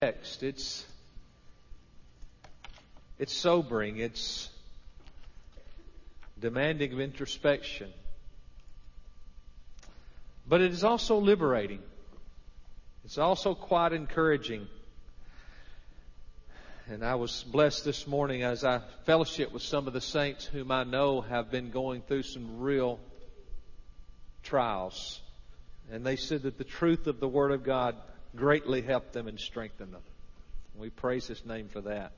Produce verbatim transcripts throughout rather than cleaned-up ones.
text. It's it's sobering. It's demanding of introspection. But it is also liberating. It's also quite encouraging. And I was blessed this morning as I fellowship with some of the saints whom I know have been going through some real trials. And they said that the truth of the Word of God greatly helped them and strengthened them. We praise His name for that.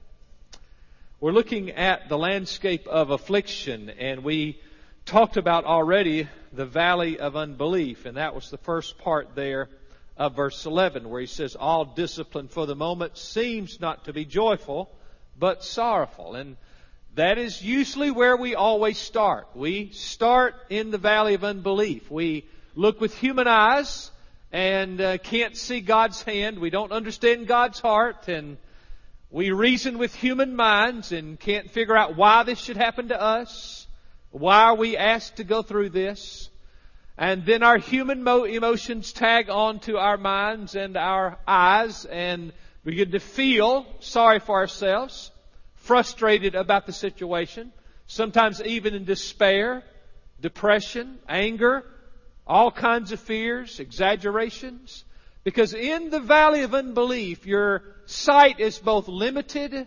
We're looking at the landscape of affliction, and we talked about already the valley of unbelief, and that was the first part there of verse eleven, where he says, all discipline for the moment seems not to be joyful, but sorrowful. And that is usually where we always start. We start in the valley of unbelief. We look with human eyes and uh, can't see God's hand. We don't understand God's heart, and we reason with human minds and can't figure out why this should happen to us. Why are we asked to go through this? And then our human mo- emotions tag on to our minds and our eyes, and we begin to feel sorry for ourselves, frustrated about the situation, sometimes even in despair, depression, anger, all kinds of fears, exaggerations. Because in the valley of unbelief, your sight is both limited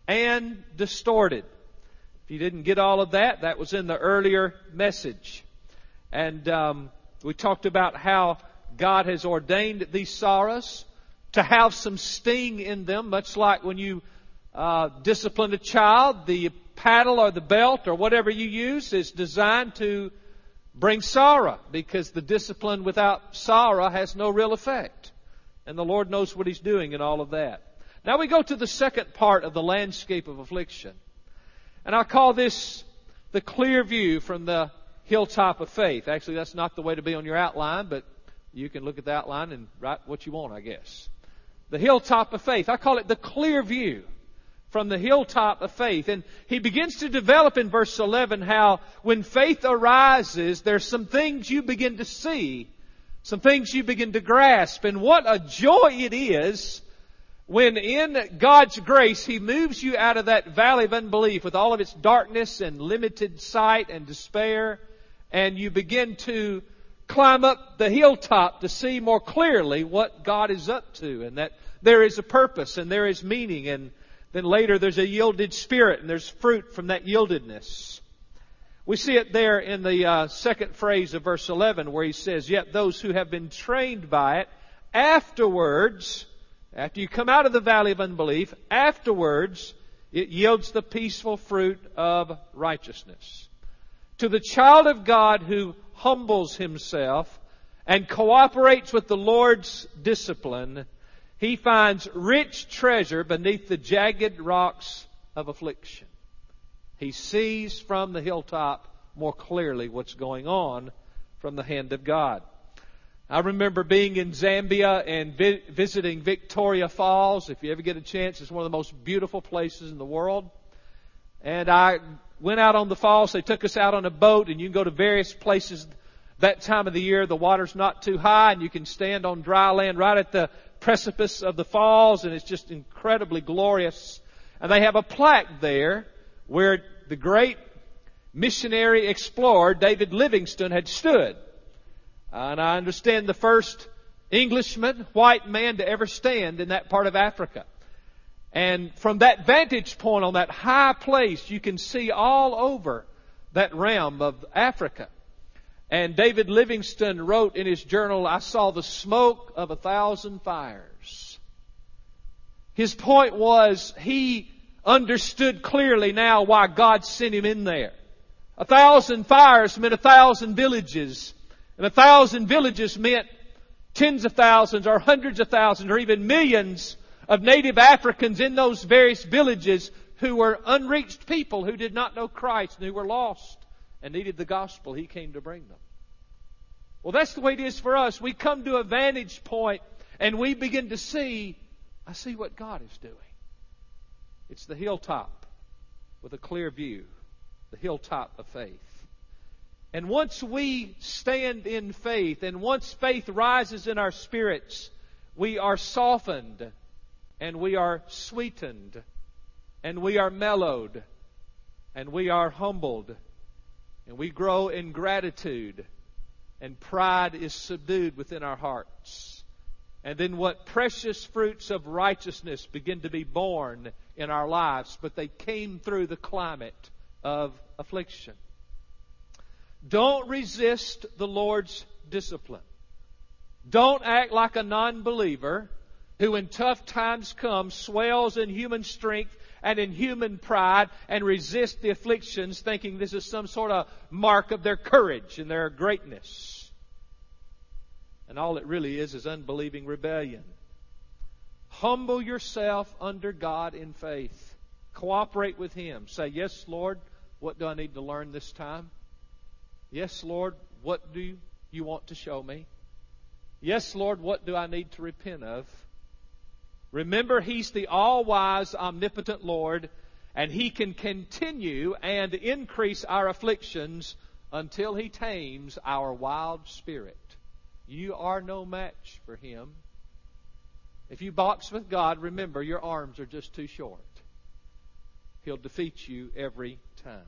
and distorted. If you didn't get all of that, that was in the earlier message. And um, we talked about how God has ordained these sorrows to have some sting in them, much like when you uh, discipline a child, the paddle or the belt or whatever you use is designed to bring sorrow, because the discipline without sorrow has no real effect. And the Lord knows what He's doing in all of that. Now we go to the second part of the landscape of affliction. And I call this the clear view from the hilltop of faith. Actually, that's not the way to be on your outline, but you can look at the outline and write what you want, I guess. The hilltop of faith. I call it the clear view from the hilltop of faith. And he begins to develop in verse eleven how when faith arises, there's some things you begin to see, some things you begin to grasp. And what a joy it is when in God's grace He moves you out of that valley of unbelief with all of its darkness and limited sight and despair, and you begin to climb up the hilltop to see more clearly what God is up to, and that there is a purpose and there is meaning. And then later there's a yielded spirit and there's fruit from that yieldedness. We see it there in the uh, second phrase of verse eleven, where he says, yet those who have been trained by it, afterwards, after you come out of the valley of unbelief, afterwards it yields the peaceful fruit of righteousness. To the child of God who humbles himself and cooperates with the Lord's discipline, he finds rich treasure beneath the jagged rocks of affliction. He sees from the hilltop more clearly what's going on from the hand of God. I remember being in Zambia and vi- visiting Victoria Falls. If you ever get a chance, it's one of the most beautiful places in the world. And I went out on the falls. They took us out on a boat, and you can go to various places that time of the year. The water's not too high, and you can stand on dry land right at the precipice of the falls, and it's just incredibly glorious. And they have a plaque there where the great missionary explorer David Livingstone had stood. And I understand the first Englishman, white man to ever stand in that part of Africa. And from that vantage point on that high place, you can see all over that realm of Africa. And David Livingstone wrote in his journal, I saw the smoke of a thousand fires. His point was he understood clearly now why God sent him in there. A thousand fires meant a thousand villages. And a thousand villages meant tens of thousands or hundreds of thousands or even millions of native Africans in those various villages who were unreached people who did not know Christ and who were lost and needed the gospel He came to bring them. Well, that's the way it is for us. We come to a vantage point and we begin to see, I see what God is doing. It's the hilltop with a clear view, the hilltop of faith. And once we stand in faith, and once faith rises in our spirits, we are softened and we are sweetened, and we are mellowed, and we are humbled, and we grow in gratitude, and pride is subdued within our hearts. And then what precious fruits of righteousness begin to be born in our lives, but they came through the climate of affliction. Don't resist the Lord's discipline. Don't act like a non-believer who when tough times come swells in human strength and in human pride and resists the afflictions thinking this is some sort of mark of their courage and their greatness. And all it really is is unbelieving rebellion. Humble yourself under God in faith. Cooperate with Him. Say, yes, Lord, what do I need to learn this time? Yes, Lord, what do you want to show me? Yes, Lord, what do I need to repent of? Remember, He's the all-wise, omnipotent Lord, and He can continue and increase our afflictions until He tames our wild spirit. You are no match for Him. If you box with God, remember, your arms are just too short. He'll defeat you every time.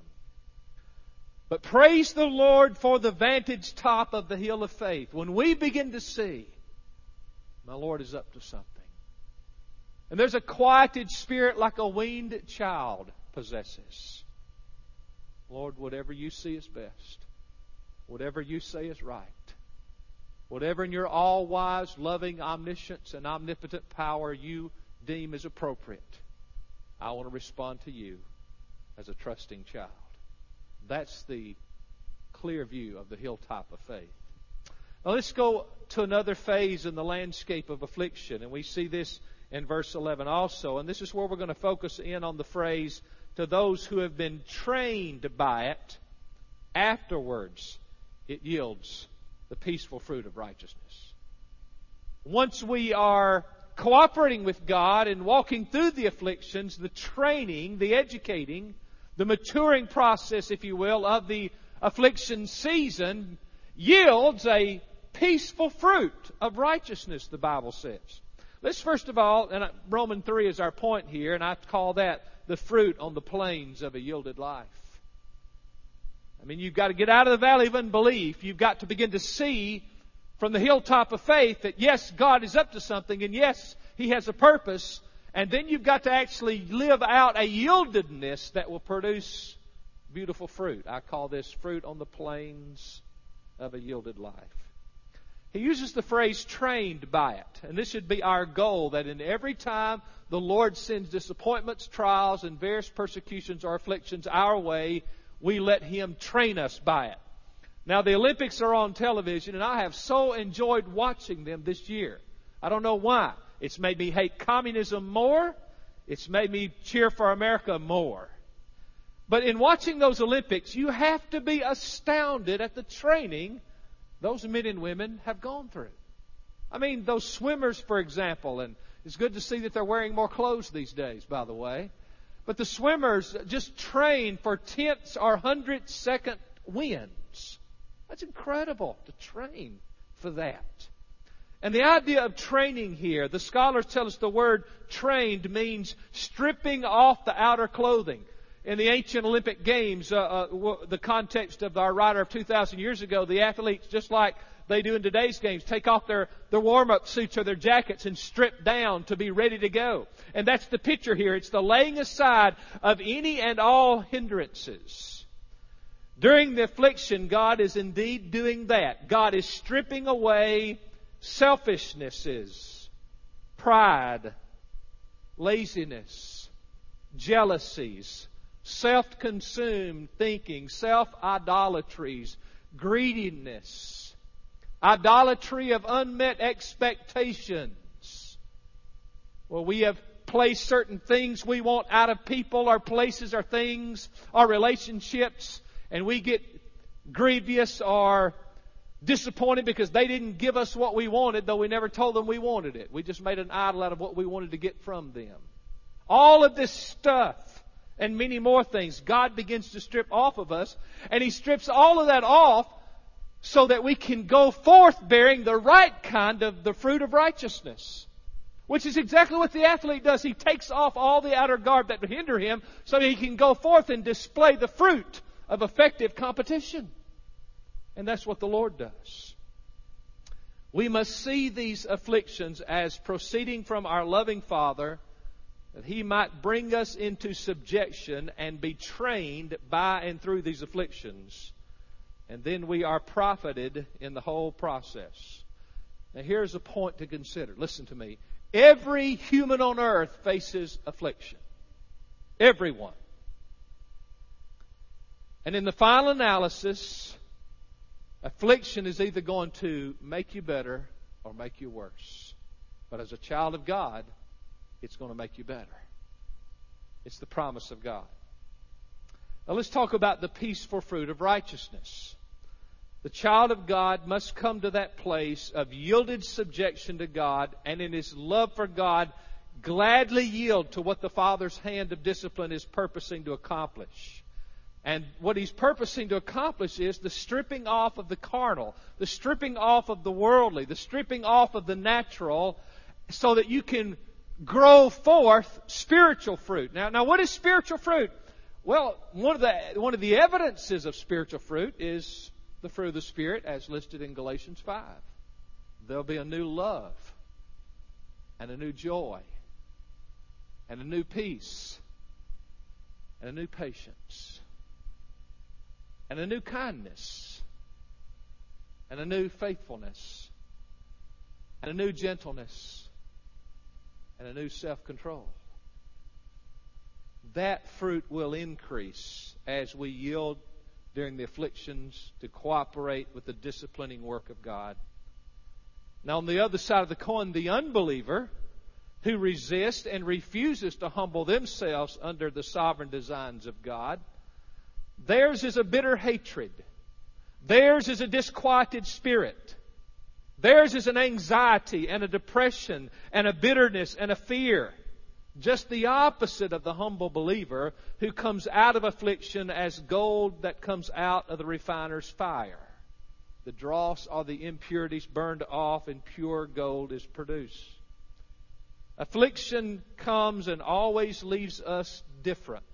But praise the Lord for the vantage top of the hill of faith. When we begin to see, my Lord is up to something. And there's a quieted spirit like a weaned child possesses. Lord, whatever You see is best. Whatever You say is right. Whatever in Your all-wise, loving omniscience and omnipotent power You deem is appropriate, I want to respond to You as a trusting child. That's the clear view of the hilltop of faith. Now let's go to another phase in the landscape of affliction. And we see this in verse eleven also. And this is where we're going to focus in on the phrase, to those who have been trained by it, afterwards it yields the peaceful fruit of righteousness. Once we are cooperating with God and walking through the afflictions, the training, the educating, the maturing process, if you will, of the affliction season yields a peaceful fruit of righteousness, the Bible says. Let's first of all, and Romans three is our point here, and I call that the fruit on the plains of a yielded life. I mean, you've got to get out of the valley of unbelief. You've got to begin to see from the hilltop of faith that yes, God is up to something, and yes, He has a purpose. And then you've got to actually live out a yieldedness that will produce beautiful fruit. I call this fruit on the plains of a yielded life. He uses the phrase trained by it. And this should be our goal, that in every time the Lord sends disappointments, trials, and various persecutions or afflictions our way, we let Him train us by it. Now the Olympics are on television, and I have so enjoyed watching them this year. I don't know why. It's made me hate communism more. It's made me cheer for America more. But in watching those Olympics, you have to be astounded at the training those men and women have gone through. I mean, those swimmers, for example, and it's good to see that they're wearing more clothes these days, by the way. But the swimmers just train for tenths or hundred second wins. That's incredible to train for that. And the idea of training here, the scholars tell us the word trained means stripping off the outer clothing. In the ancient Olympic Games, uh, uh, the context of our writer of two thousand years ago, the athletes, just like they do in today's games, take off their, their warm-up suits or their jackets and strip down to be ready to go. And that's the picture here. It's the laying aside of any and all hindrances. During the affliction, God is indeed doing that. God is stripping away selfishnesses, pride, laziness, jealousies, self-consumed thinking, self-idolatries, greediness, idolatry of unmet expectations. Well, we have placed certain things we want out of people or places or things or relationships, and we get grievous or disappointed because they didn't give us what we wanted, though we never told them we wanted it. We just made an idol out of what we wanted to get from them. All of this stuff and many more things, God begins to strip off of us, and He strips all of that off so that we can go forth bearing the right kind of the fruit of righteousness. Which is exactly what the athlete does. He takes off all the outer garb that would hinder him so that he can go forth and display the fruit of effective competition. And that's what the Lord does. We must see these afflictions as proceeding from our loving Father, that He might bring us into subjection and be trained by and through these afflictions. And then we are profited in the whole process. Now here's a point to consider. Listen to me. Every human on earth faces affliction. Everyone. And in the final analysis, affliction is either going to make you better or make you worse. But as a child of God, it's going to make you better. It's the promise of God. Now let's talk about the peaceful fruit of righteousness. The child of God must come to that place of yielded subjection to God, and in his love for God, gladly yield to what the Father's hand of discipline is purposing to accomplish. And what He's purposing to accomplish is the stripping off of the carnal, the stripping off of the worldly, the stripping off of the natural, so that you can grow forth spiritual fruit. Now, now what is spiritual fruit? Well, one of the one of the evidences of spiritual fruit is the fruit of the Spirit as listed in Galatians five. There'll be a new love and a new joy and a new peace and a new patience and a new kindness and a new faithfulness and a new gentleness and a new self-control. That fruit will increase as we yield during the afflictions to cooperate with the disciplining work of God. Now, on the other side of the coin, the unbeliever who resists and refuses to humble themselves under the sovereign designs of God, theirs is a bitter hatred. Theirs is a disquieted spirit. Theirs is an anxiety and a depression and a bitterness and a fear. Just the opposite of the humble believer who comes out of affliction as gold that comes out of the refiner's fire. The dross or the impurities burned off and pure gold is produced. Affliction comes and always leaves us different.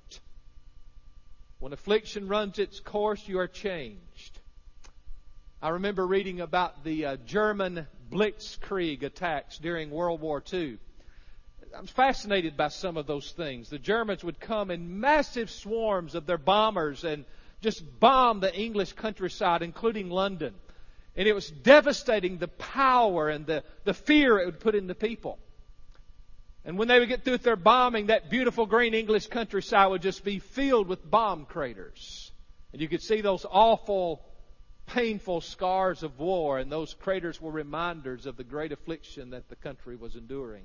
When affliction runs its course, you are changed. I remember reading about the uh, German Blitzkrieg attacks during World War Two. I'm fascinated by some of those things. The Germans would come in massive swarms of their bombers and just bomb the English countryside, including London. And it was devastating, the power and the, the fear it would put into people. And when they would get through with their bombing, that beautiful green English countryside would just be filled with bomb craters. And you could see those awful, painful scars of war, and those craters were reminders of the great affliction that the country was enduring.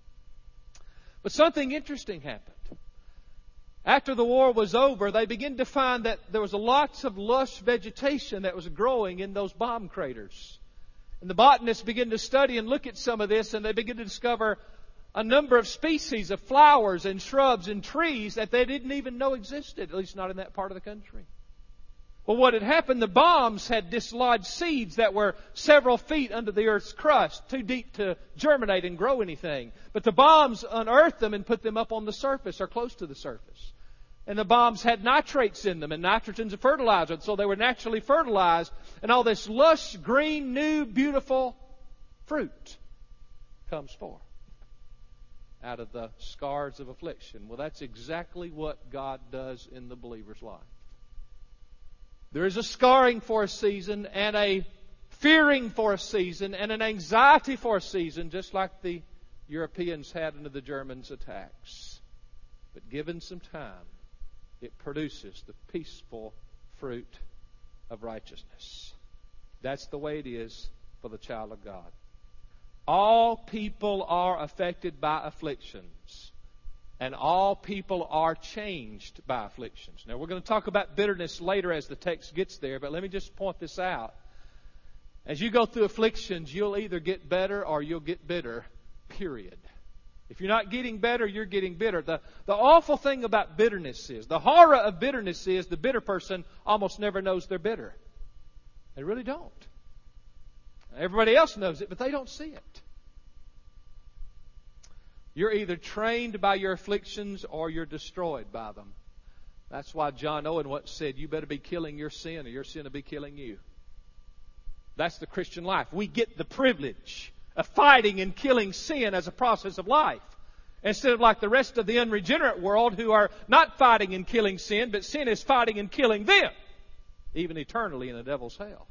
But something interesting happened. After the war was over, they began to find that there was lots of lush vegetation that was growing in those bomb craters. And the botanists began to study and look at some of this, and they began to discover a number of species of flowers and shrubs and trees that they didn't even know existed, at least not in that part of the country. Well, what had happened, the bombs had dislodged seeds that were several feet under the earth's crust, too deep to germinate and grow anything. But the bombs unearthed them and put them up on the surface or close to the surface. And the bombs had nitrates in them, and nitrogen's a fertilizer, so they were naturally fertilized. And all this lush, green, new, beautiful fruit comes forth out of the scars of affliction. Well, that's exactly what God does in the believer's life. There is a scarring for a season and a fearing for a season and an anxiety for a season, just like the Europeans had under the Germans' attacks. But given some time, it produces the peaceful fruit of righteousness. That's the way it is for the child of God. All people are affected by afflictions. And all people are changed by afflictions. Now, we're going to talk about bitterness later as the text gets there, but let me just point this out. As you go through afflictions, you'll either get better or you'll get bitter, period. If you're not getting better, you're getting bitter. The, the awful thing about bitterness is, the horror of bitterness is, the bitter person almost never knows they're bitter. They really don't. Everybody else knows it, but they don't see it. You're either trained by your afflictions or you're destroyed by them. That's why John Owen once said, you better be killing your sin or your sin will be killing you. That's the Christian life. We get the privilege of fighting and killing sin as a process of life. Instead of like the rest of the unregenerate world who are not fighting and killing sin, but sin is fighting and killing them, even eternally in the devil's hell.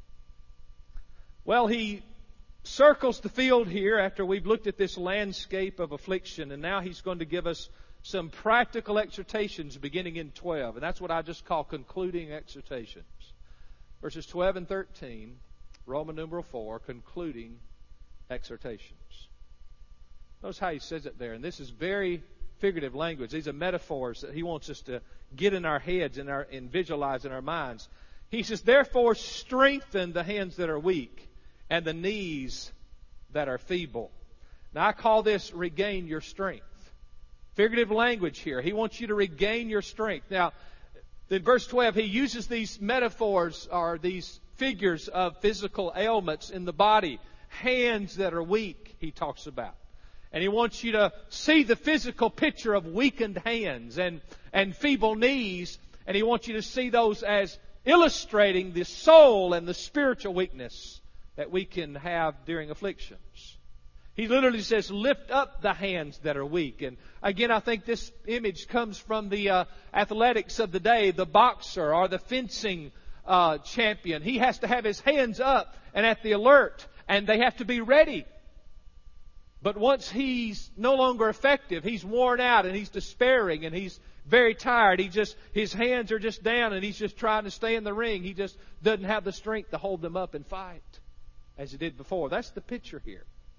Well, he circles the field here after we've looked at this landscape of affliction, and now he's going to give us some practical exhortations beginning in twelve, and that's what I just call concluding exhortations. Verses twelve and thirteen, Roman numeral four, concluding exhortations. Notice how he says it there, and this is very figurative language. These are metaphors that he wants us to get in our heads and, our, and visualize in our minds. He says, therefore strengthen the hands that are weak and the knees that are feeble. Now I call this regain your strength. Figurative language here. He wants you to regain your strength. Now, in verse twelve, he uses these metaphors or these figures of physical ailments in the body. Hands that are weak, he talks about. And he wants you to see the physical picture of weakened hands and, and feeble knees. And he wants you to see those as illustrating the soul and the spiritual weakness that we can have during afflictions. He literally says, lift up the hands that are weak. And again, I think this image comes from the uh, athletics of the day, the boxer or the fencing uh, champion. He has to have his hands up and at the alert, and they have to be ready. But once he's no longer effective, he's worn out and he's despairing and he's very tired. He just, his hands are just down and he's just trying to stay in the ring. He just doesn't have the strength to hold them up and fight as he did before. That's the picture here.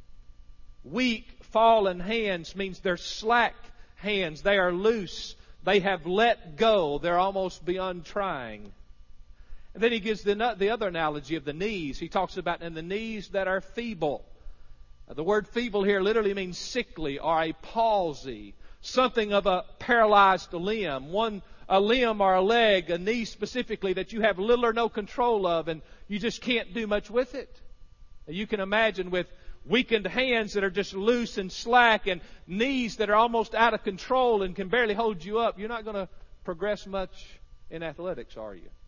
Weak, fallen hands means they're slack hands. They are loose. They have let go. They're almost beyond trying. And then he gives the, the other analogy of the knees. He talks about in the knees that are feeble. The word feeble here literally means sickly or a palsy, something of a paralyzed limb, one a limb or a leg, a knee specifically that you have little or no control of and you just can't do much with it. You can imagine with weakened hands that are just loose and slack and knees that are almost out of control and can barely hold you up, you're not going to progress much in athletics, are you?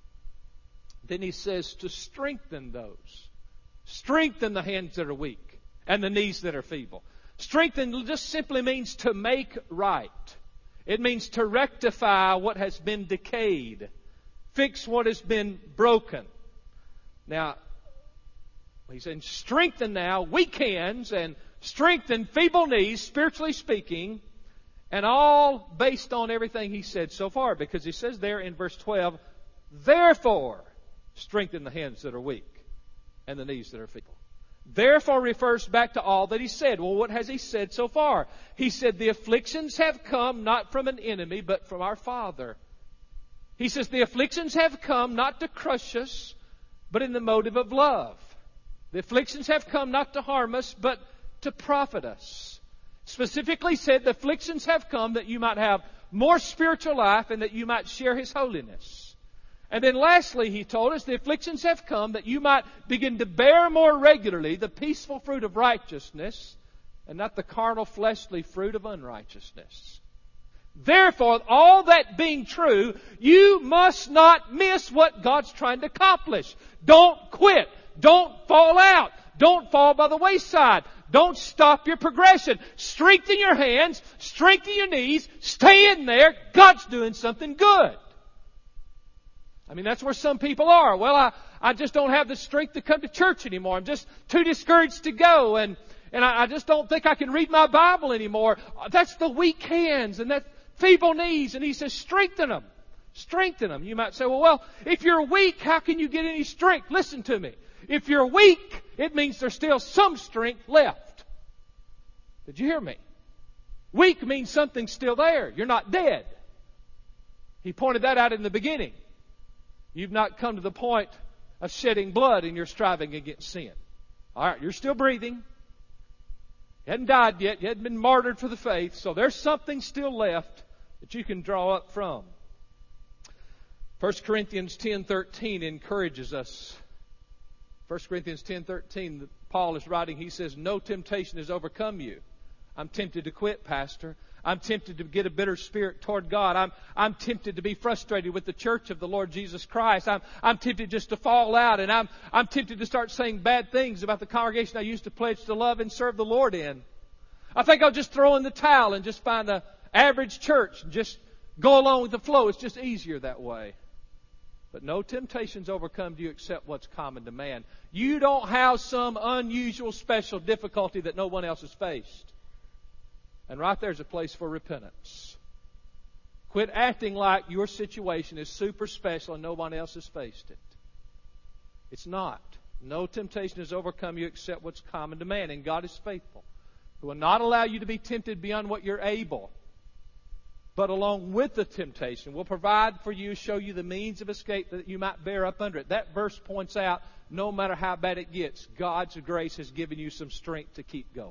Then he says to strengthen those. Strengthen the hands that are weak and the knees that are feeble. Strengthen just simply means to make right. It means to rectify what has been decayed. Fix what has been broken. Now, he's saying strengthen now weak hands and strengthen feeble knees, spiritually speaking, and all based on everything he said so far. Because he says there in verse twelve, therefore strengthen the hands that are weak and the knees that are feeble. Therefore refers back to all that he said. Well, what has he said so far? He said the afflictions have come not from an enemy, but from our Father. He says the afflictions have come not to crush us, but in the motive of love. The afflictions have come not to harm us, but to profit us. Specifically said the afflictions have come that you might have more spiritual life and that you might share His holiness. And then lastly, he told us, the afflictions have come that you might begin to bear more regularly the peaceful fruit of righteousness and not the carnal fleshly fruit of unrighteousness. Therefore, all that being true, you must not miss what God's trying to accomplish. Don't quit. Don't fall out. Don't fall by the wayside. Don't stop your progression. Strengthen your hands. Strengthen your knees. Stay in there. God's doing something good. I mean, that's where some people are. Well, I, I just don't have the strength to come to church anymore. I'm just too discouraged to go. And, and I, I just don't think I can read my Bible anymore. That's the weak hands and that feeble knees. And he says, strengthen them. Strengthen them. You might say, well, well, if you're weak, how can you get any strength? Listen to me. If you're weak, it means there's still some strength left. Did you hear me? Weak means something's still there. You're not dead. He pointed that out in the beginning. You've not come to the point of shedding blood in your striving against sin. All right, you're still breathing. You hadn't died yet. You hadn't been martyred for the faith. So there's something still left that you can draw up from. First Corinthians ten thirteen encourages us. First Corinthians ten thirteen, Paul is writing, he says, no temptation has overcome you. I'm tempted to quit, Pastor. I'm tempted to get a bitter spirit toward God. I'm, I'm tempted to be frustrated with the church of the Lord Jesus Christ. I'm, I'm tempted just to fall out, and I'm, I'm tempted to start saying bad things about the congregation I used to pledge to love and serve the Lord in. I think I'll just throw in the towel and just find an average church and just go along with the flow. It's just easier that way. But no temptations overcome you except what's common to man. You don't have some unusual, special difficulty that no one else has faced. And right there's a place for repentance. Quit acting like your situation is super special and no one else has faced it. It's not. No temptation has overcome you except what's common to man. And God is faithful, who will not allow you to be tempted beyond what you're able, but along with the temptation will provide for you, show you the means of escape that you might bear up under it. That verse points out, no matter how bad it gets, God's grace has given you some strength to keep going.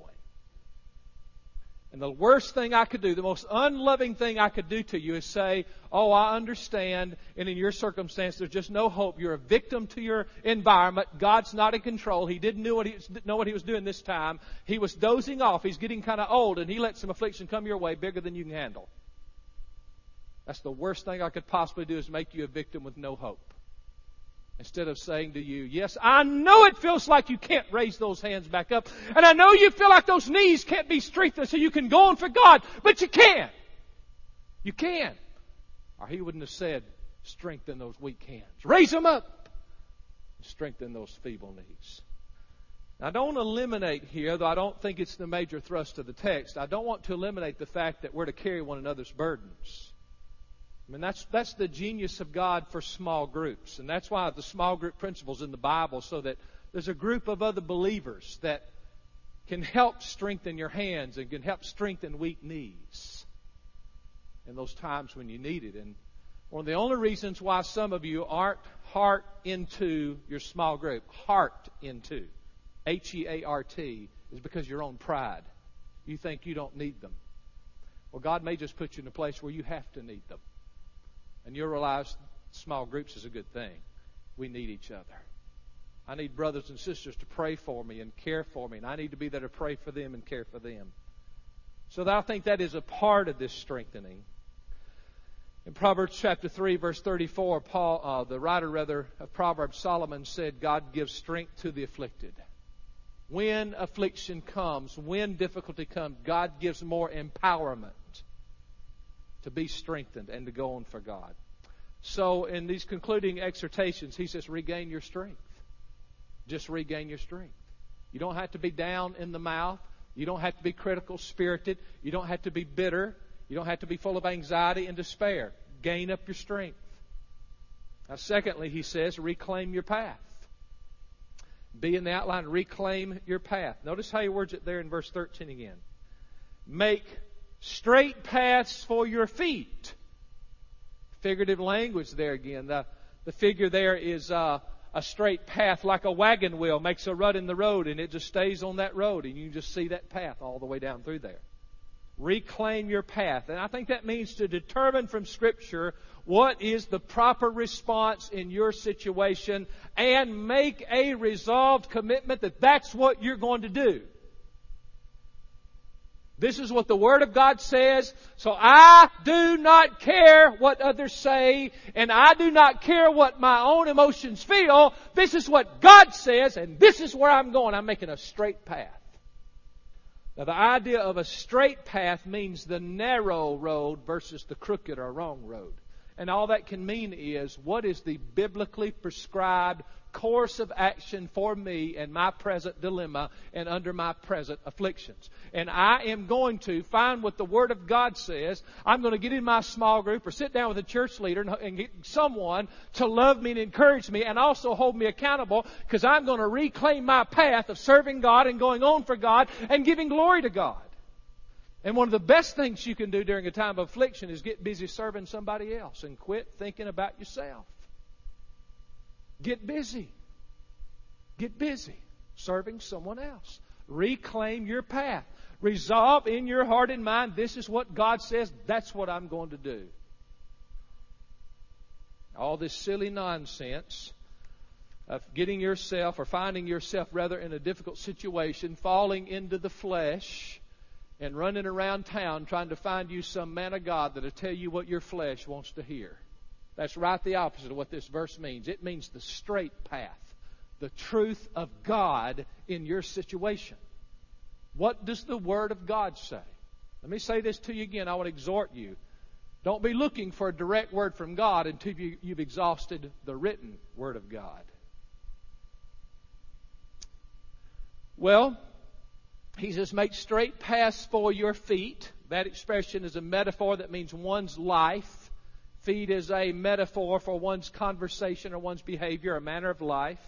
And the worst thing I could do, the most unloving thing I could do to you is say, oh, I understand, and in your circumstance there's just no hope. You're a victim to your environment. God's not in control. He didn't know what he, know what he was doing this time. He was dozing off. He's getting kind of old, and He let some affliction come your way bigger than you can handle. That's the worst thing I could possibly do, is make you a victim with no hope. Instead of saying to you, yes, I know it feels like you can't raise those hands back up. And I know you feel like those knees can't be strengthened so you can go on for God. But you can. You can. Or He wouldn't have said, strengthen those weak hands. Raise them up. Strengthen those feeble knees. Now, I don't want to eliminate here, though I don't think it's the major thrust of the text. I don't want to eliminate the fact that we're to carry one another's burdens. I mean, that's that's the genius of God for small groups. And that's why the small group principle's in the Bible, so that there's a group of other believers that can help strengthen your hands and can help strengthen weak knees in those times when you need it. And one of the only reasons why some of you aren't heart into your small group, heart into, H E A R T, is because of your own pride. You think you don't need them. Well, God may just put you in a place where you have to need them. And you'll realize small groups is a good thing. We need each other. I need brothers and sisters to pray for me and care for me. And I need to be there to pray for them and care for them. So that I think that is a part of this strengthening. In Proverbs chapter three, verse thirty-four, Paul, uh, the writer rather of Proverbs, Solomon said, God gives strength to the afflicted. When affliction comes, when difficulty comes, God gives more empowerment to be strengthened and to go on for God. So in these concluding exhortations, he says, regain your strength. Just regain your strength. You don't have to be down in the mouth. You don't have to be critical spirited. You don't have to be bitter. You don't have to be full of anxiety and despair. Gain up your strength. Now, secondly, he says, reclaim your path. Be in the outline, reclaim your path. Notice how he words it there in verse thirteen again. Make straight paths for your feet. Figurative language there again. The, the figure there is uh, a straight path, like a wagon wheel makes a rut in the road, and it just stays on that road, and you just see that path all the way down through there. Reclaim your path. And I think that means to determine from Scripture what is the proper response in your situation and make a resolved commitment that that's what you're going to do. This is what the Word of God says, so I do not care what others say, and I do not care what my own emotions feel. This is what God says, and this is where I'm going. I'm making a straight path. Now, the idea of a straight path means the narrow road versus the crooked or wrong road. And all that can mean is, what is the biblically prescribed course of action for me and my present dilemma and under my present afflictions? And I am going to find what the Word of God says. I'm going to get in my small group or sit down with a church leader and get someone to love me and encourage me and also hold me accountable, because I'm going to reclaim my path of serving God and going on for God and giving glory to God. And one of the best things you can do during a time of affliction is get busy serving somebody else and quit thinking about yourself. Get busy. Get busy serving someone else. Reclaim your path. Resolve in your heart and mind, this is what God says, that's what I'm going to do. All this silly nonsense of getting yourself or finding yourself rather in a difficult situation, falling into the flesh, and running around town trying to find you some man of God that'll tell you what your flesh wants to hear. That's right the opposite of what this verse means. It means the straight path, the truth of God in your situation. What does the Word of God say? Let me say this to you again. I want to exhort you. Don't be looking for a direct word from God until you, you've exhausted the written Word of God. Well, he says, make straight paths for your feet. That expression is a metaphor that means one's life. Feet is a metaphor for one's conversation or one's behavior, a manner of life.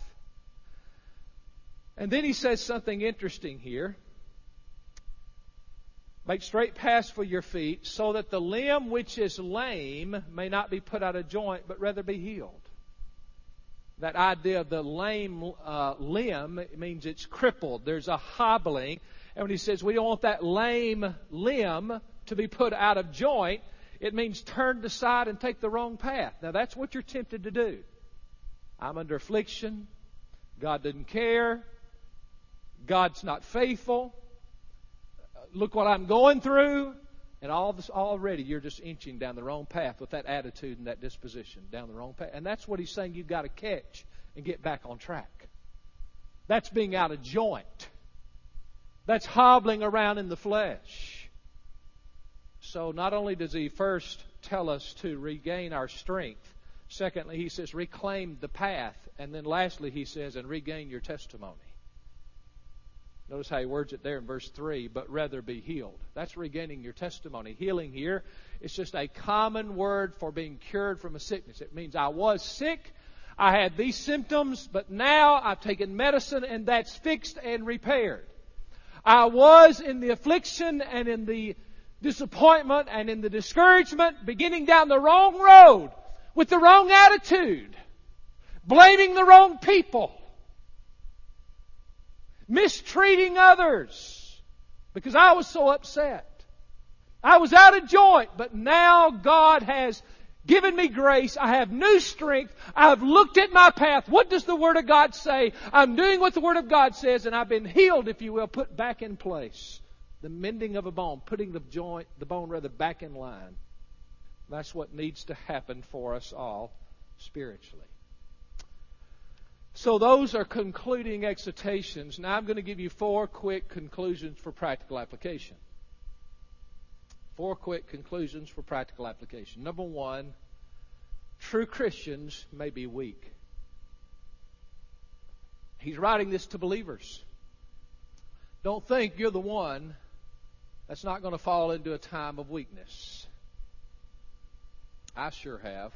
And then he says something interesting here. Make straight paths for your feet, so that the limb which is lame may not be put out of joint, but rather be healed. That idea of the lame uh, limb means it's crippled. There's a hobbling. And when he says we don't want that lame limb to be put out of joint, it means turned aside and take the wrong path. Now that's what you're tempted to do. I'm under affliction. God doesn't care. God's not faithful. Look what I'm going through. And all this, already you're just inching down the wrong path with that attitude and that disposition, down the wrong path. And that's what he's saying you've got to catch and get back on track. That's being out of joint. That's hobbling around in the flesh. So not only does he first tell us to regain our strength, secondly, he says reclaim the path. And then lastly, he says, and regain your testimony. Notice how he words it there in verse three, but rather be healed. That's regaining your testimony. Healing here is just a common word for being cured from a sickness. It means I was sick, I had these symptoms, but now I've taken medicine and that's fixed and repaired. I was in the affliction and in the disappointment and in the discouragement, beginning down the wrong road with the wrong attitude, blaming the wrong people, mistreating others because I was so upset. I was out of joint, but now God has given me grace. I have new strength. I've looked at my path. What does the Word of God say? I'm doing what the Word of God says, and I've been healed, if you will, put back in place. The mending of a bone, putting the joint, the bone rather, back in line. That's what needs to happen for us all spiritually. So those are concluding exhortations. Now I'm going to give you four quick conclusions for practical application. Four quick conclusions for practical application. Number one, true Christians may be weak. He's writing this to believers. Don't think you're the one that's not going to fall into a time of weakness. I sure have.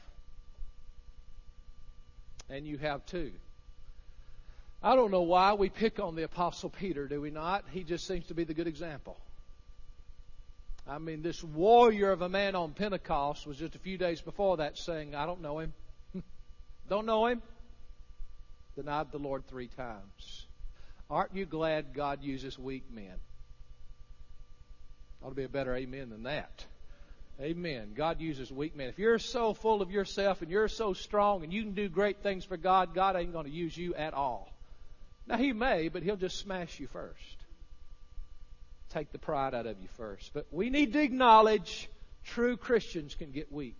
And you have too. I don't know why we pick on the Apostle Peter, do we not? He just seems to be the good example. I mean, this warrior of a man on Pentecost was just a few days before that saying, I don't know him. Don't know him. Denied the Lord three times. Aren't you glad God uses weak men? Ought to be a better amen than that. Amen. God uses weak men. If you're so full of yourself and you're so strong and you can do great things for God, God ain't going to use you at all. Now, He may, but He'll just smash you first. Take the pride out of you first. But we need to acknowledge true Christians can get weak.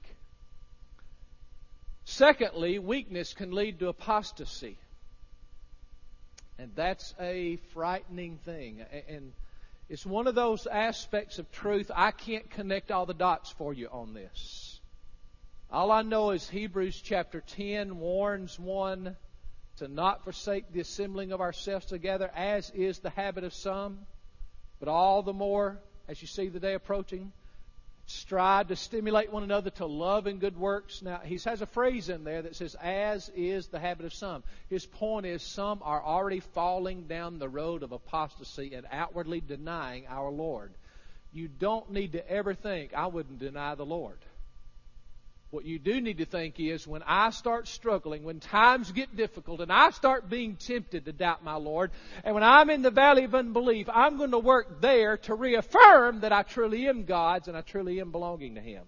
Secondly, weakness can lead to apostasy. And that's a frightening thing. And it's one of those aspects of truth, I can't connect all the dots for you on this. All I know is Hebrews chapter ten warns one to not forsake the assembling of ourselves together, as is the habit of some, but all the more, as you see the day approaching, strive to stimulate one another to love and good works. Now, he has a phrase in there that says, as is the habit of some. His point is some are already falling down the road of apostasy and outwardly denying our Lord. You don't need to ever think, I wouldn't deny the Lord. What you do need to think is, when I start struggling, when times get difficult, and I start being tempted to doubt my Lord, and when I'm in the valley of unbelief, I'm going to work there to reaffirm that I truly am God's and I truly am belonging to Him.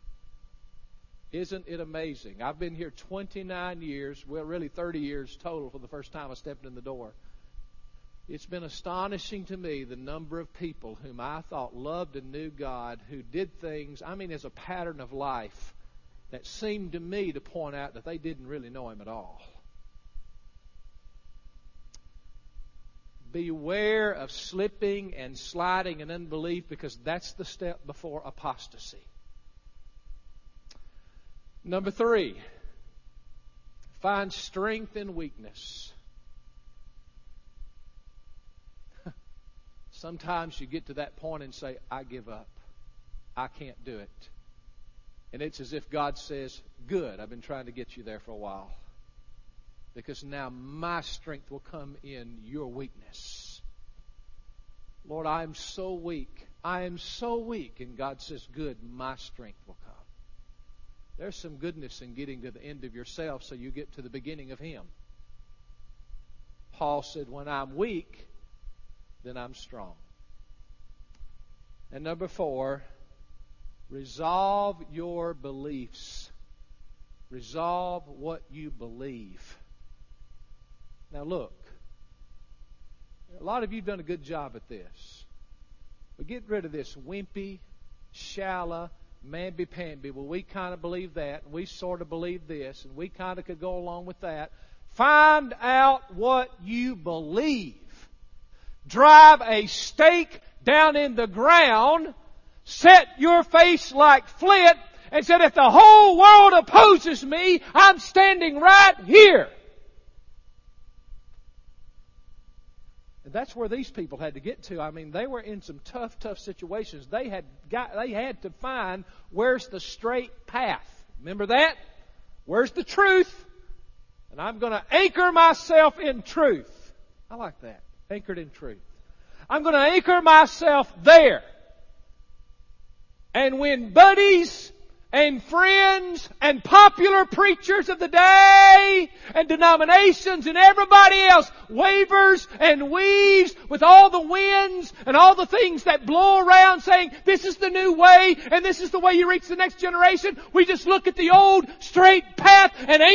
Isn't it amazing? I've been here twenty-nine years, well, really thirty years total for the first time I stepped in the door. It's been astonishing to me the number of people whom I thought loved and knew God who did things, I mean, as a pattern of life that seemed to me to point out that they didn't really know Him at all. Beware of slipping and sliding in unbelief, because that's the step before apostasy. Number three, find strength in weakness. Sometimes you get to that point and say, I give up. I can't do it. And it's as if God says, good, I've been trying to get you there for a while. Because now my strength will come in your weakness. Lord, I am so weak. I am so weak. And God says, good, my strength will come. There's some goodness in getting to the end of yourself so you get to the beginning of Him. Paul said, when I'm weak, then I'm strong. And number four, resolve your beliefs. Resolve what you believe. Now look, a lot of you have done a good job at this. But get rid of this wimpy, shallow, mamby-pamby. Well, we kind of believe that, and we sort of believe this, and we kind of could go along with that. Find out what you believe. Drive a stake down in the ground, set your face like flint, and said, if the whole world opposes me, I'm standing right here. And that's where these people had to get to. I mean, they were in some tough, tough situations. They had got, they had to find where's the straight path. Remember that? Where's the truth? And I'm going to anchor myself in truth. I like that. Anchored in truth. I'm going to anchor myself there. And when buddies and friends and popular preachers of the day and denominations and everybody else wavers and weaves with all the winds and all the things that blow around saying this is the new way and this is the way you reach the next generation, we just look at the old straight path and